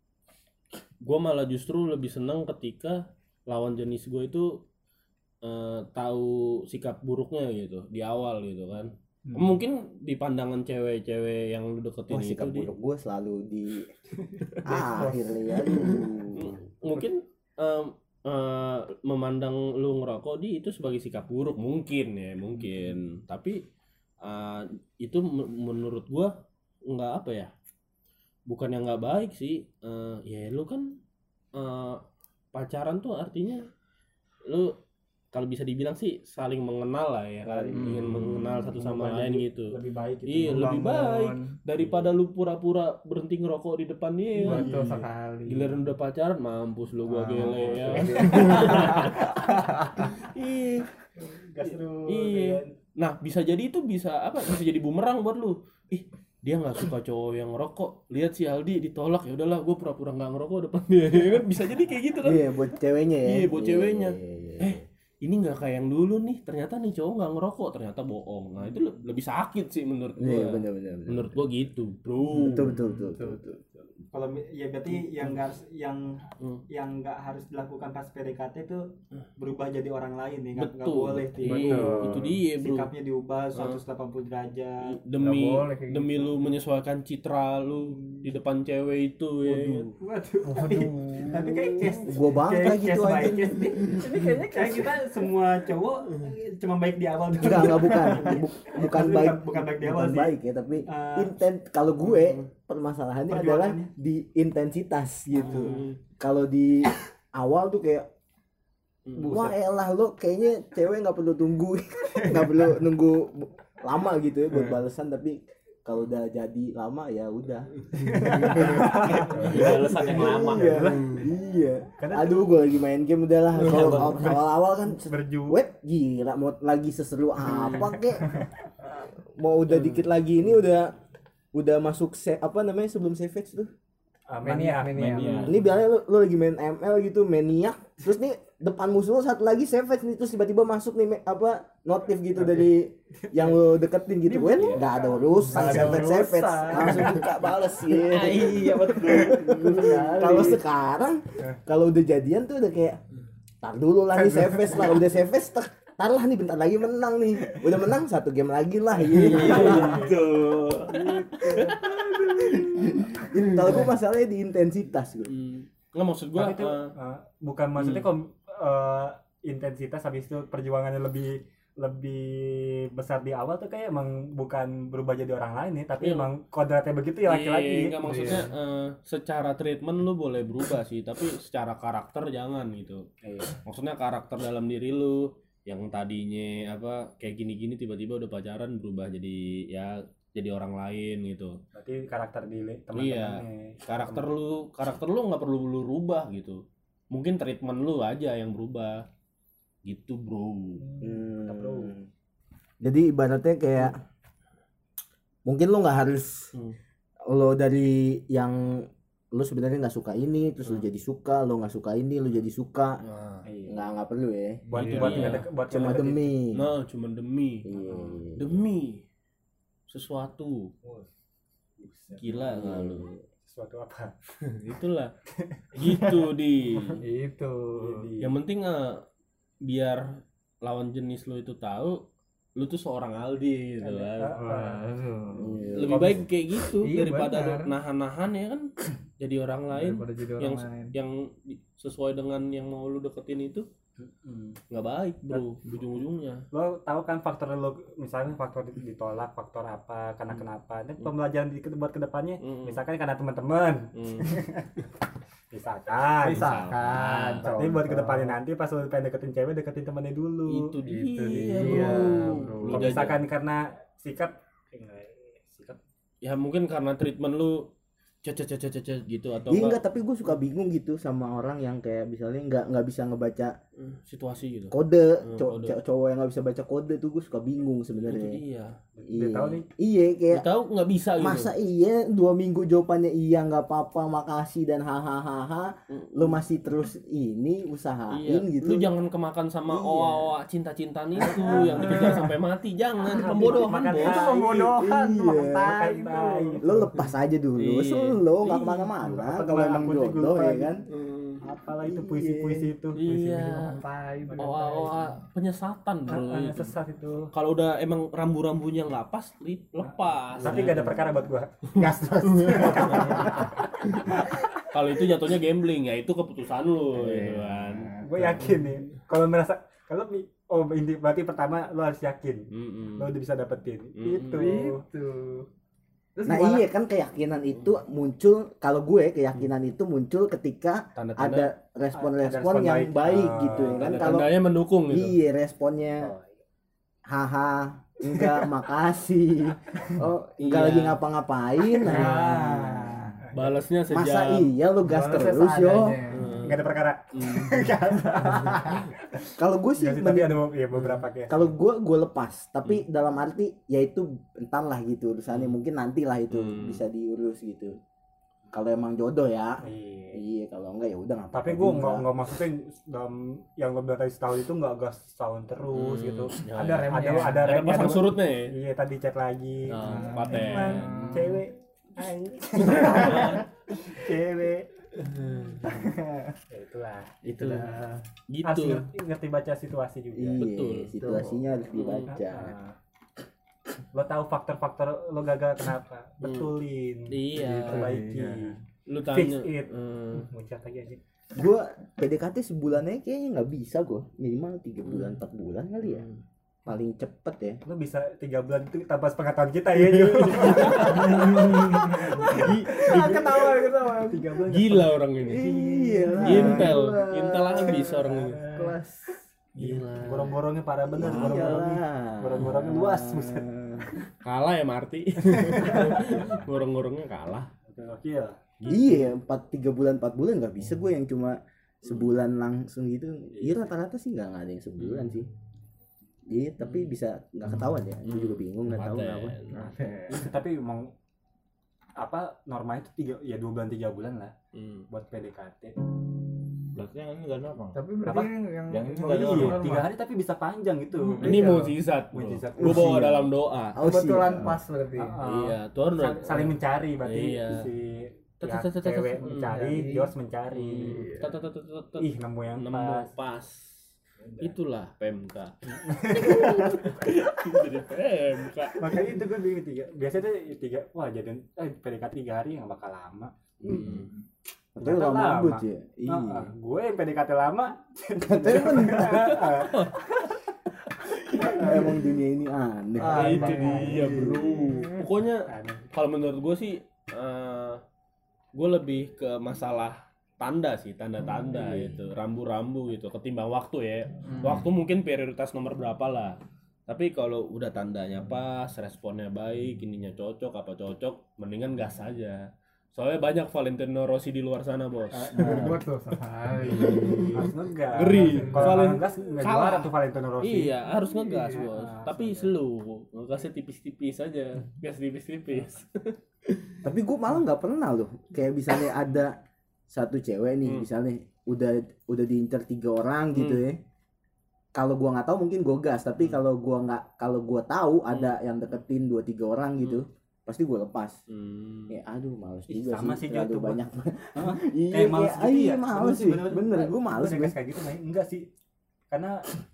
gue malah justru lebih senang ketika lawan jenis gue itu eh, tahu sikap buruknya gitu di awal gitu kan. Mungkin di pandangan cewek-cewek yang lu deketin Wah, itu sikap di, buruk gue selalu di akhir ya. Aduh. mungkin em, eh, memandang lu ngerokok di itu sebagai sikap buruk mungkin ya mungkin tapi eh, itu m- menurut gua nggak apa ya bukan yang nggak baik sih Eh, ya lu kan eh, pacaran tuh artinya lu kalau bisa dibilang sih saling mengenal lah ya kan Hmm. ingin mengenal satu sama Mengenal lain jadi gitu lebih baik gitu. iya lebih baik Membangun. daripada lu pura-pura berhenti ngerokok di depan dia kan Betul sekali. giliran udah pacaran mampus lu gua gele ya iya Gas terus. Iya. ya kan. nah bisa jadi itu bisa apa bisa jadi bumerang buat lu ih dia nggak suka cowok yang ngerokok lihat si Aldi ditolak ya udahlah gua pura-pura nggak ngerokok depan dia ya kan bisa jadi kayak gitu kan Iya, buat ceweknya ya. Iya, buat ceweknya. iya, iya. eh ini nggak kayak yang dulu nih ternyata nih cowok nggak ngerokok ternyata bohong nah itu le- lebih sakit sih menurut gua Iya, benar benar. benar. menurut gua gitu bro Betul betul betul. betul, betul. Kalau mi- ya berarti yang nggak harus yang Hmm. yang nggak harus dilakukan pas P D K T itu berubah jadi orang lain ya nggak nggak betul boleh betul. Ti. Iya, itu dia bro Sikapnya diubah seratus delapan puluh derajat. demi Nggak boleh kayak demi lu menyesuaikan citra lu di depan cewek itu ya kan? Waduh. Tapi kayak case Gua banget kayak lagi case tuh by anjing. case nih. Ini kayaknya kayak kita semua cowok cuma baik di awal Enggak, enggak bukan. Bu- bukan Tapi baik. bukan- bukan baik di awal bukan sih. baik ya, tapi Eh, intent kalau gue permasalahannya adalah Perjuangannya. di intensitas gitu. Hmm. Kalau di awal tuh kayak Hmm. wah elah lo kayaknya cewek nggak perlu tunggu nggak perlu nunggu bu- lama gitu ya buat balasan tapi kalau udah jadi lama ya udah Balasan yang lama. iya iya Karena aduh gue lagi main game udah lah kalau awal awal kan berju wet gila mau lagi seseru apa kek mau udah dikit lagi ini udah udah masuk se apa namanya sebelum savage tuh ah, Mania, maniak, mania. maniak. ini biasanya lu, lu lagi main M L gitu maniak terus nih depan musuh lu satu lagi savage nih terus tiba-tiba masuk nih me- apa notif gitu dari yang lu deketin gitu wet nggak ada urusan Nggak ada savage savage urusan. langsung buka bales ya Iya betul. kalau sekarang kalau udah jadian tuh udah kayak tar dulu lah nih savage lah udah savage tar tar lah nih bentar lagi menang nih udah menang satu game lagi lah gitu kalau gue masalahnya di intensitas gue Hmm. Nggak maksud gua Tapi itu eh, uh, bukan maksudnya kalau uh, intensitas habis itu perjuangannya lebih lebih besar di awal tuh kayak emang bukan berubah jadi orang lain nih tapi Iya. emang kodratnya begitu ya iya, laki-laki. nggak maksudnya eh, secara treatment lu boleh berubah sih tapi secara karakter jangan gitu maksudnya karakter dalam diri lu yang tadinya apa kayak gini-gini tiba-tiba udah pacaran berubah jadi ya jadi orang lain gitu Berarti karakter di Iya. teman-temannya. karakter lu karakter lu nggak perlu lu rubah gitu mungkin treatment lu aja yang berubah gitu bro Mantap, bro. Hmm. Jadi ibaratnya kayak mungkin lo nggak harus Hmm. lo dari yang lo sebenarnya nggak suka ini terus lo Hmm. jadi suka lo nggak suka ini lo jadi suka nah, Iya. nggak nggak perlu ya Buat Iya. buat Iya. ngedek- buat cuma ngedeketin. demi nah cuma demi Iya. demi sesuatu Buset. gila nggak lu Sesuatu apa? itulah gitu di Itu. Jadi, yang penting eh, biar lawan jenis lu itu tahu lu tuh seorang Aldi gitu kan Ah, ah. Waduh. Iya. lebih baik kayak gitu Iya, daripada benar. lu nahan-nahan ya kan jadi orang lain Daripada jadi orang yang lain. yang di- sesuai dengan yang mau lu deketin itu Hmm. nggak baik bro ujung-ujungnya Lo tahu kan faktor lo misalnya faktor ditolak, faktor apa, karena kenapa. Ini pembelajaran di buat kedepannya. Mm. Misalkan karena teman-teman, Hmm. misalkan. Misalkan. Berarti buat contoh. kedepannya nanti pas lo pengen deketin cewek deketin temennya dulu. itu dia, Itu dia, dia, bro. bro. Lu Kalau jajan- misalkan karena sikap, eh, enggak, sikap. ya mungkin karena treatment lu cet cet cet cet cet gitu atau Iya enggak enggak tapi gue suka bingung gitu sama orang yang kayak misalnya nggak nggak bisa ngebaca hmm, situasi gitu kode, Hmm, cow- kode. cow- cowok yang nggak bisa baca kode tuh gue suka bingung itu sebenarnya dia Dia tahu nih. iya dia kayak tahu nggak bisa gitu masa iya dua minggu jawabannya iya nggak apa-apa makasih dan hahaha Hmm. lu masih terus ini usahain Iya, gitu lu jangan kemakan sama Iya. oa-oa cinta-cintaan itu yang dikejar sampai mati, jangan pembodohan Makan bos. tai. Pembodohan, Iya. makan tai. Makan tai. lu lepas aja dulu Iya. slow nggak Iya. kemana-mana Apa kalau teman emang aku juga jodoh lupa ya nih. kan Hmm, Apalah itu puisi-puisi itu. Iya, Tai, bener. oa-oa penyesatan bro. Ah, ah, itu. sesat itu. Kalau udah emang rambu-rambunya nggak pas, li- lepas. Tapi gak ada perkara buat gua. Gas terus. Kalau itu jatuhnya gambling ya itu keputusan lu gitu kan. Gue yakin nih kalau merasa kalau mi- oh ini berarti pertama lo harus yakin Mm-mm. lo udah bisa dapetin Mm-mm. itu. Itu. Terus Nah gimana? iya kan keyakinan itu muncul, kalau gue keyakinan itu muncul ketika Tanda-tanda ada respon-respon Ada respon yang baik. baik Ah, gitu ya kan. Kalau tanda-tandanya mendukung gitu. iya responnya Oh, haha enggak makasih, oh enggak Iya. lagi ngapa-ngapain, nah. Ah. Balasnya Masa sejam. iya lu gas Balasnya terus yo. seadanya. Hmm. Nggak ada perkara. Hmm. Kalau gue sih Nggak sih, men- tapi ada ya beberapa case. kalau gue gue lepas, tapi dalam arti ya itu entar lah gitu urusannya, mungkin nanti lah itu Hmm. bisa diurus gitu. Kalau emang jodoh ya, Iya. iya kalau enggak ya udah nggak apa-apa Tapi gue juga. nggak nggak maksudnya dalam yang gue bilang tadi setahun itu nggak gas setahun terus Hmm. gitu. Ya, Ada ya. remnya. Ada ada Ada remnya, pasang ada- surutnya ya. Iya tadi chat lagi. Nah, Nah, paten. emang cewek anjing. Cewek. Ya itulah. Itu Harus gitu. ngerti, ngerti baca situasi juga. Iya, Betul. situasinya harus dibaca. Nah, lo tahu faktor-faktor lo gagal kenapa? Betulin. Iya. Perbaiki. Lu Fix tanya. it. Hmm. Muncrat lagi aja. Gue P D K T sebulannya kayaknya nggak bisa gue, minimal tiga bulan empat bulan kali ya, paling cepet ya. Lo bisa tiga bulan itu tanpa sepengetahuan kita ya Jo. Ketawa ketawa. Tiga bulan. Gila orang ini. Iya. Intel, Intel aja bisa orang ini. Kelas Gila. Borong-borongnya parah bener. Borong-borongnya. Iyalah. Borong-borongnya luas, buset. Kalah ya Marti. Gorong-gorongnya kalah. Oke ya. Iya, empat tiga bulan empat bulan nggak bisa gue yang cuma sebulan langsung gitu. Iya rata-rata sih nggak nggak ada yang sebulan sih. Iya, tapi bisa nggak ketahuan ya. Gue juga bingung nggak tahu kenapa. Paten. Tapi emang apa normanya itu tiga ya dua bulan tiga bulan lah Hmm. buat P D K T. Berarti yang ini gak normal. tapi Apa? berarti yang Yang ini mau nggak itu normal. Iya, normal. tiga hari tapi bisa panjang gitu. Hmm. Ini Iya. mukjizat. bro. Mukjizat. Gua bawa Usia. dalam doa. Oh, kebetulan siap. pas berarti. Ah, ah. Iya, Tuhan udah Sal- saling mencari berarti Iya. si Tet, pihak tet, tet, tet, cewek tet. mencari, Hmm. George mencari. Iya. Tet, tet, tet, tet, tet. Ih, nemu yang nemu pas. pas. Itulah P M K. Jadi P M K. Makanya itu gue bingung tiga. Biasanya tuh tiga, wah jadi eh P D K T tiga hari nggak bakal lama. Hmm. Katanya Ternyata lama lama. banget ya. Iya. Ah, ah. Gue yang P D K T lama. Katanya bener. Emang dunia ini aneh. Ah, itu emang dia bro. Pokoknya Aneh. kalau menurut gue sih, eh gue lebih ke masalah tanda sih, tanda-tanda gitu, rambu-rambu gitu, ketimbang waktu ya. Waktu mungkin prioritas nomor berapa lah. Tapi kalau udah tandanya pas, responnya baik, ininya cocok, apa cocok, mendingan gas aja. Soalnya banyak Valentino Rossi di luar sana bos. Berbuat tuh sekali. Harus ngegas. Ngeri. Kalau Valen- nggak ngegas nggak kalah. juara tuh Valentino Rossi. Iya, harus ngegas Iya, bos. harus Tapi ngegas. slow, ngegasnya tipis-tipis aja, gas tipis-tipis. Tapi gue malah nggak pernah loh. Kayak misalnya ada satu cewek nih, Hmm. misalnya udah udah diincar tiga orang gitu Hmm. ya. Kalau gua nggak tahu mungkin gue gas, tapi Hmm. kalau gua nggak kalau gua tahu ada yang deketin dua tiga orang gitu, pasti gue lepas. Hmm. Ya aduh males Ih, juga sama sih, sih, terlalu Jatuh, banyak. Hah? Iya, Kayak males kayak, gitu iya, ya. males sih, bener, gue males Gue gue. kayak gitu nih, enggak sih. Karena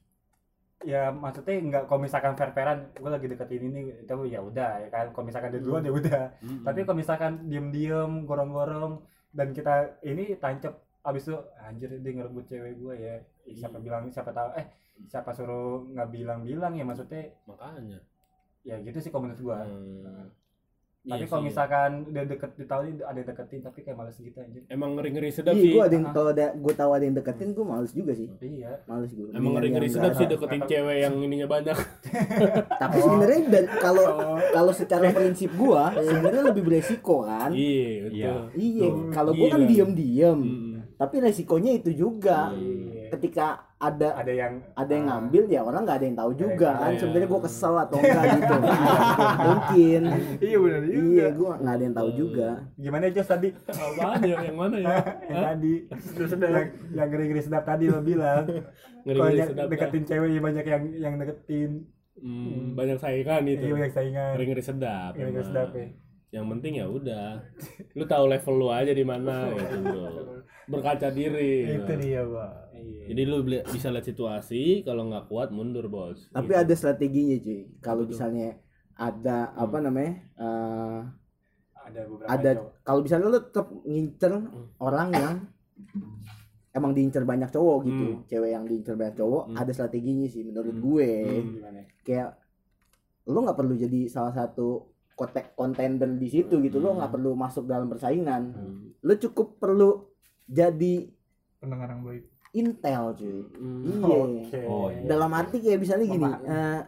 ya maksudnya enggak kalau misalkan fair-fairan gue lagi deketin ini itu ya udah ya kan kalau misalkan dia duluan ya udah. Hmm. Tapi kalau misalkan diem-diem gorong-gorong dan kita ini tancap abis itu anjir dia ngerebut cewek gue ya. Ih, siapa bilang siapa tahu eh siapa suruh nggak bilang-bilang ya maksudnya Makanya. ya gitu sih kalau menurut gue. Hmm. Tapi Iya kalau sih. misalkan udah deket ditahu ada yang deketin tapi kayak males gitu anjir. Emang ngeri-ngeri sedap Iya, sih. gue ada yang Ah. kalau ada gue tahu ada yang deketin gue males juga sih, Iya. males gue. Emang Mendingan ngeri-ngeri yang sedap nggak sih ada. deketin cewek yang ininya banyak. Tapi sebenarnya dan kalau kalau secara prinsip gue sebenarnya lebih beresiko kan. Iya, betul. Iya. Iya, Tuh, kalau gue kan gila. diem-diem, Hmm. tapi resikonya itu juga. Iya. Ketika ada Ada yang ada yang ngambil ya orang nggak ada yang tahu juga Iya. kan. Sebenarnya gue kesel atau enggak gitu. Mungkin. Iya benar Iya, gue nggak ada yang tahu juga. Gimana Jos tadi? Apaan ya? Yang mana ya? yang tadi yang yang ngeri-ngeri sedap tadi lo bilang kalau Ngeri-ngeri yang sedap. deketin cewek ya banyak yang yang deketin Hmm, banyak saingan itu. iya banyak saingan Ngeri-ngeri sedap. ngeri-ngeri emang. sedap ya Yang penting ya udah. Lu tahu level lu aja di mana gitu, bro. Berkaca diri. itu Nah. dia Pak. iya Jadi lu beli- bisa lihat situasi, kalau nggak kuat mundur, Bos. Tapi Gitu. ada strateginya cuy. Kalau Betul. misalnya ada apa namanya? eh, ada beberapa ada cowok. kalau misalnya lu tetap ngincer orang yang emang diincer banyak cowok gitu, Hmm. cewek yang diincer banyak cowok, Hmm. ada strateginya sih menurut Hmm. gue. Hmm. Gimana? Kayak lu nggak perlu jadi salah satu kotek kontender di situ gitu, lu Hmm. nggak perlu masuk dalam persaingan, Hmm. lu cukup perlu jadi pendengar yang baik. intel cuy. Hmm. Iya. Oke. Oh, iya. Dalam arti kayak misalnya gini, Memahami. eh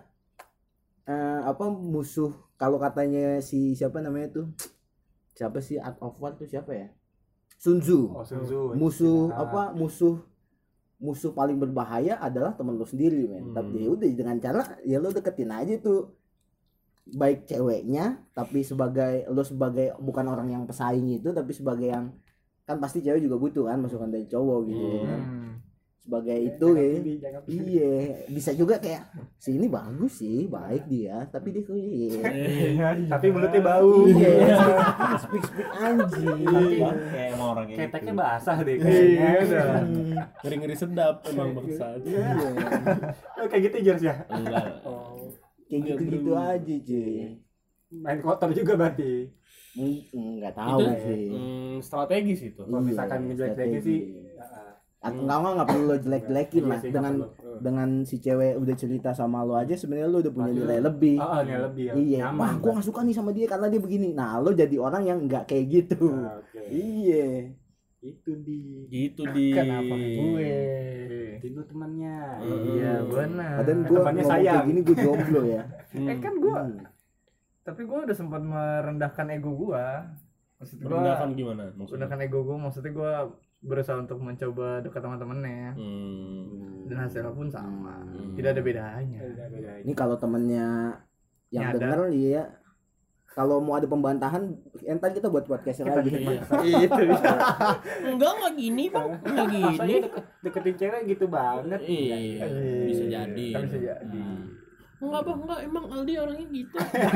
eh, apa musuh kalau katanya si siapa namanya tuh, siapa sih Art of War tuh siapa ya? Sun Tzu. Oh, Sun Tzu. Musuh Ah. apa musuh musuh paling berbahaya adalah temen lu sendiri men. Hmm. Tapi ya udah dengan cara ya lu deketin aja tuh baik ceweknya, tapi sebagai lu sebagai bukan orang yang pesaing itu, tapi sebagai yang kan pasti cewek juga butuh kan masukan dari cowok gitu Hmm. kan. Hmm. Sebagai Eh, itu jangan ya. pilih, jangan pilih. Iya, bisa juga kayak si ini bagus sih, baik dia, tapi dia kayak iya. Tapi mulutnya bau. Iya, speak speak anjing. Kayak emang orang kayak Keteknya gitu. basah deh Iya kayaknya. dah. Hmm, Ngeri-ngeri sedap emang bangsat. iya. Oh, kayak gitu Jers ya. Enggak. Oh. Kayak gitu-gitu aja, cuy. Main kotor juga berarti. Hmm, nggak tahu Itu sih. hmm, strategis itu. Kalau Iya, misalkan ngejelek-jelekin strategi. sih. ah, Atau enggak enggak enggak perlu lo jelek-jelekin Iya lah sih, nggak dengan perlu. dengan si cewek udah cerita sama lo aja sebenarnya lo udah punya Pasti. nilai lebih. Ah, ah, nilai lebih ya. Iya, Nyaman, wah gua kan? gak suka nih sama dia karena dia begini. Nah, lo jadi orang yang nggak kayak gitu. Ah, oke. Iya. Itu di Gitu di. Kenapa gue? itu temannya. Iya benar. Padahal gua Temannya ngomong kayak sayang. gini gua jomblo ya. Hmm. Eh kan gua, Hmm. tapi gua udah sempat merendahkan ego gua. Maksud gua Merendahkan gimana maksudnya? merendahkan ego gua, maksudnya gua berusaha untuk mencoba dekat sama temennya Hmm. dan hasilnya pun sama. Hmm. Tidak ada bedanya. Beda-beda. Ini kalau temennya yang Nyadar. denger iya. Kalau mau ada pembantahan, entar kita buat podcast Kita lagi. bikin Iya. Itu bisa. Enggak enggak gini bang, enggak Masanya gini. deket, deketin cewek gitu banget. Iya, bisa jadi. Kan bisa jadi. Hmm. Enggak bang, enggak emang Aldi orangnya gitu.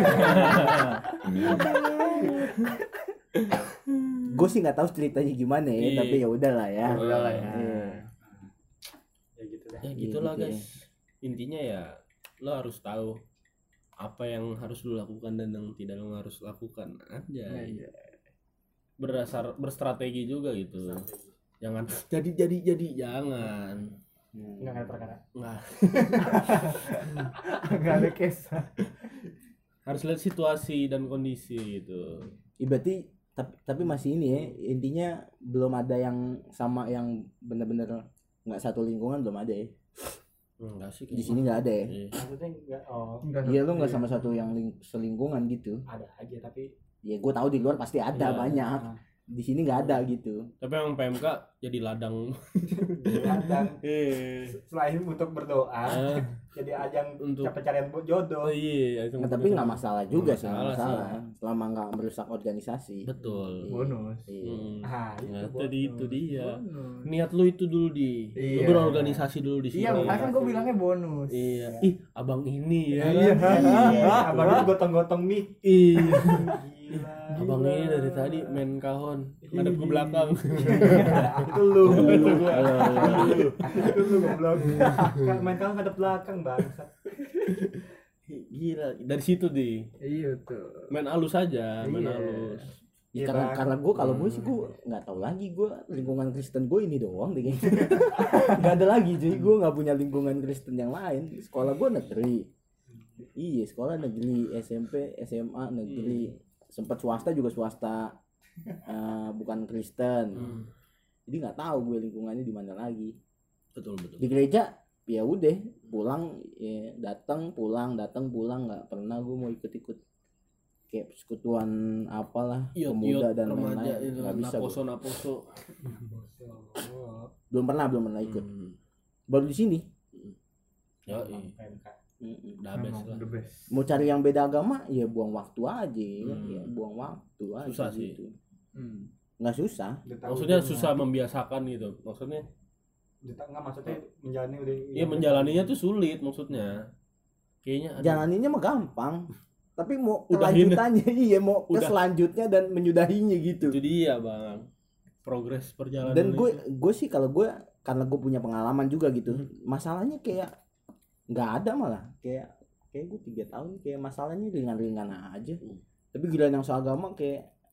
Gue sih nggak tahu ceritanya gimana ya, Iya. tapi ya udahlah ya. Ya udahlah ya. Iya. Ya gitu dah. Ya gitulah Gitu ya. guys. Intinya ya lo harus tahu apa yang harus lo lakukan dan yang tidak lo harus lakukan aja. Iya. Berdasar berstrategi juga gitu. Jangan jadi jadi jadi jangan. Enggak ada perkara. Nggak Enggak ada case. harus lihat situasi dan kondisi gitu. Ya, berarti tapi, tapi masih ini ya, intinya belum ada yang sama yang bener-bener nggak satu lingkungan, belum ada ya. Enggak sih. Di sini nggak ada ya. Iya. Maksudnya enggak oh Enggak. Iya, lo nggak sama satu yang ling- selingkungan gitu. ada aja tapi Ya gue tahu di luar pasti ada Iya. banyak. ah, Di sini nggak ada gitu. Tapi yang P M K jadi ladang. kadang Eh. selain untuk berdoa Ah, jadi ajang Untuk- pencarian jodoh. oh iya, Nah, tapi nggak masalah juga Nggak sih, nggak masalah masalah. Selama nggak merusak organisasi. Betul. Bonus. Iya. Hmm. Ah, Nah, itu tadi itu dia. Bonus. Niat lu itu dulu di. Lu Iya. berorganisasi dulu di sini. Iya, makanya kan gue bilangnya bonus. Iya. Ih, abang ini ya. Iya. kan? Ah, abang itu gotong-gotong mic. Iya. Gila. Abang ini dari tadi main kahon, ngadep ke belakang. Itu lu. Itu gua. Itu lu goblok. Kan main kamu ngadep belakang bangsat. Gila, dari situ di Iya tuh. main halus aja, main Iya. halus. Ya, Iya, karena Bang. karena gue kalau gue sih gue nggak tahu lagi, gue lingkungan Kristen gue ini doang deh kayaknya. Nggak ada lagi, jadi gue nggak punya lingkungan Kristen yang lain. Sekolah gue negeri, iya sekolah negeri, S M P S M A negeri, sempat swasta juga swasta, eh, bukan Kristen. Hmm. Jadi nggak tahu gue lingkungannya di mana lagi. Betul betul. Di gereja ya udah pulang ya datang pulang datang pulang, nggak pernah gue mau ikut-ikut kayak persekutuan apalah Iot, pemuda iot, dan remaja lain-lain, itu, nggak bisa naposo gua. naposo. belum pernah belum pernah ikut, Hmm. baru di sini. Ya, iya. Mm-mm. Udah best Memang lah. the best. Mau cari yang beda agama ya buang waktu aja kan, Hmm. ya buang waktu aja Susah sih. gitu. Hmm. Nggak susah. Maksudnya susah membiasakan gitu. Maksudnya Enggak maksudnya menjalani udah. ya menjalaninya tuh sulit maksudnya. Kayaknya ada- Jalaninya mah gampang, tapi mau Udahin. kelanjutannya iya mau ke Udah. selanjutnya dan menyudahinya gitu. itu dia bang. Progres perjalanan. Dan gue itu. gue sih kalau gue karena gue punya pengalaman juga gitu, Hmm. masalahnya kayak nggak ada malah kayak kayak gue tiga tahun kayak masalahnya ringan-ringan aja. Hmm. Tapi giliran yang seagama kayak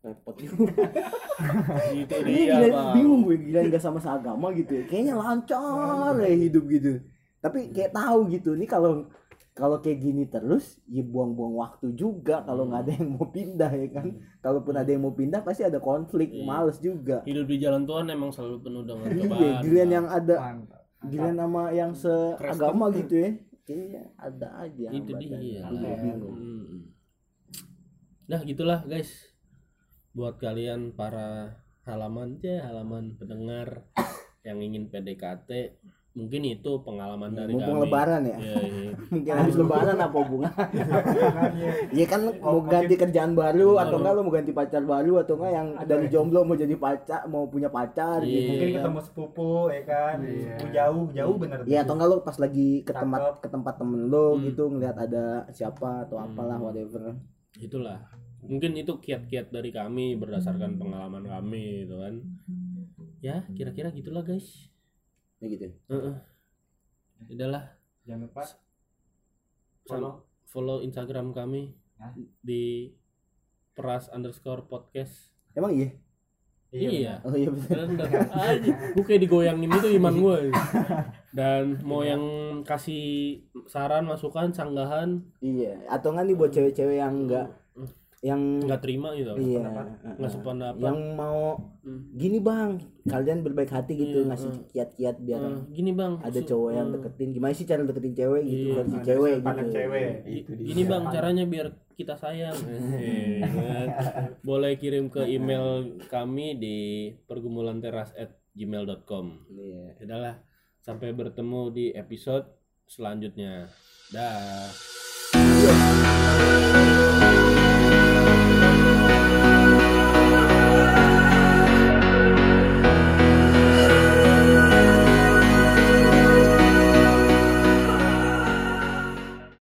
repot juga. Itu Ini dia, gila, Bang. bingung gue gila nggak sama seagama gitu ya. Kayaknya lancar ya hidup gitu. Tapi kayak tahu gitu nih kalau kalau kayak gini terus ya buang-buang waktu juga kalau nggak ada yang mau pindah ya kan. Kalaupun ada yang mau pindah pasti ada konflik, Iya. males juga. Hidup di jalan Tuhan emang selalu penuh dengan Iya, cobaan. giliran yang ada Mantap. giliran sama yang seagama gitu ya. Kayaknya ada aja. Itu hambatan. dia. Gue juga bingung. Hmm. Nah, gitulah guys. Buat kalian para halaman ya, halaman pendengar yang ingin P D K T, mungkin itu pengalaman dari Mumpung kami. lebaran ya. Iya, iya. Mungkin habis lebaran apa hubungan? Hubungannya. Iya kan mau ganti kerjaan baru atau enggak lo mau ganti pacar baru atau enggak yang dari jomblo mau jadi pacar mau punya pacar Iya. gitu. Mungkin ketemu sepupu ya kan, Iya. sepupu jauh jauh bener. Iya atau enggak lo pas lagi ke Cakep. tempat ke tempat temen lo Hmm. gitu ngelihat ada siapa atau Hmm. apalah whatever. Itulah. Mungkin itu kiat-kiat dari kami berdasarkan pengalaman kami gitu kan. Ya, kira-kira gitulah guys. Ya gitu. Heeh. Udahlah, Jangan lupa follow follow Instagram kami Hah? di peras underscore podcast. Emang iya? Iya. Oh iya bener. Bener aja. Gue kayak digoyangin itu iman gue. Dan mau yang kasih saran, masukan, sanggahan Iya. Atau enggak nih buat cewek-cewek yang enggak yang nggak terima gitu. iya Nggak sependapat. yang mau Hmm. gini bang kalian berbaik hati gitu Iya, ngasih uh. kiat-kiat biar Eh, gini bang, ada su- cowok yang eh, deketin gimana sih cara deketin cewek gitu Iya, versi ada cewek sudut gitu pandang cewek. Gi- Itu dia. Gini bang caranya biar kita sayang. Eh, kan? Boleh kirim ke email kami di pergumulan teras at gmail dot com. Iya. Udahlah, sampai bertemu di episode selanjutnya. Dah. Iya.